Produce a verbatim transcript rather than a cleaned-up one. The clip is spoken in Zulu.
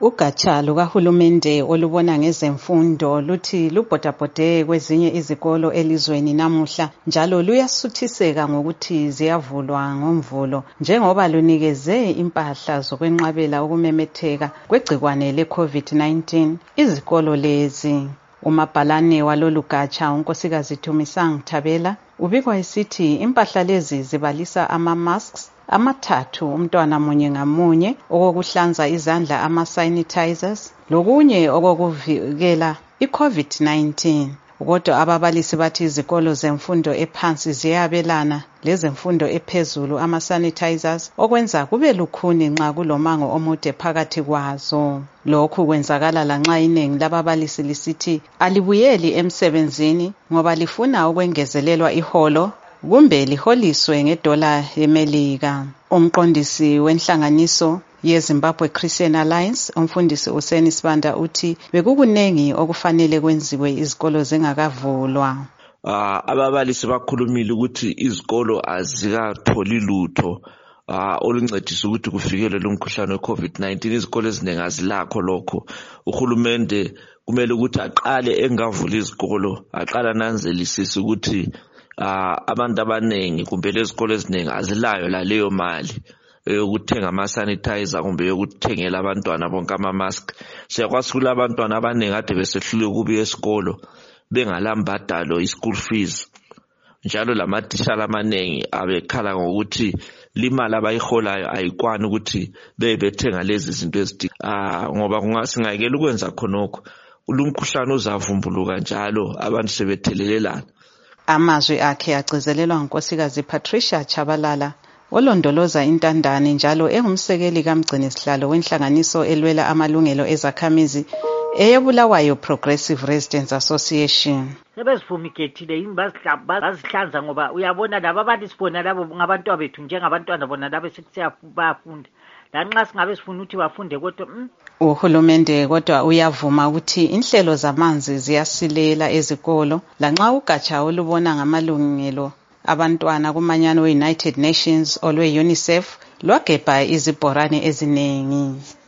Ugatsha lukahulumende olubona ngezemfundo luthi lubhodabhode kwezinye izikolo elizweni namuhla njalo luyasuthiseka ngokuthi ziyavulwa ngomvulo njengoba lunikeze impahla zokwenqabela ukumemetheka kwegcikwane le-COVID nineteen. Izikolo lezi umabhalane walolu gatsha unkosikazi Thumisang Thabela ubikwa esithi impahla lezi zibalisa ama-masks amathathu umntwana munye ngamunye, okokuhlanza izandla ama-sanitizers lokunye okokuvikela i-COVID nineteen. Kodwa ababalisi bathi izikolo zemfundo ephansi ziyabelana lezemfundo ephezulu ama-sanitizers okwenza kube lukhuni nxa kulomango omude phakathi kwazo. Lokhu kwenzakala lanxa iningi lababalisi lisithi alibuyeli emsebenzini ngoba lifuna ukwengezelelwa iholo kumbe liholiswe ngedola yeMelika. Umqondisi wenhlanganiso yeZimbabwe Christian Alliance umfundisi uSeni Sibanda uthi bekukunengi okufanele kwenziwe izikolo zingakavulwa. Uh, ababalisi bakhulumile ukuthi izikolo azikatholi lutho uh, oluncedisa ukuthi kufikelwe lumkhuhlane we-COVID nineteen. Izikolo eziningi azilakho lokho. Uhulumende kumele ukuthi aqale engavula izikolo, aqala ananzelisise ukuthi uh, abantu abanengi kumbe lezikolo eziningi azilayo la leyo mali yokuthenga ama-sanitizer kumbe yokuthengela abantwana bonke ama-mask. Siyakwazi kula abantwana abaningi ade besehlule ukubuya esikolo bengalambadalo i-school fees, njalo lamatitshala amanengi abekhala ngokuthi limali abayiholayo ayikwani ukuthi bebethenga lezi zinto ezidinga ah ngoba kungasingayekela ukwenza khonokho ulumkhuhlane uzavumbuluka njalo abantu sebethelelelana. Amazwi akhe agcizelelwa ngunkosikazi Patricia Chabalala olondoloza intandane njalo engumsekeli kamgcini sihlalo wenhlanganiso elwela amalungelo ezakhamizi eyeBulawayo Progressive Residents Association. Sebezifumigethile yini bazihlanza ngoba uyabona laba abalisi bona labo ngabantwana bethu njengabantwana bona labo sekusiya bayafunda lanxa singabe sifuna ukuthi bafunde kodwa mm. Uhulumende kodwa uyavuma ukuthi inhlelo zamanzi ziyasilela ezikolo lanxa ugatsha olubona ngamalungelo abantwana kumanyano we-United Nations olwe-UNICEF lwagebha izibhorane eziningi.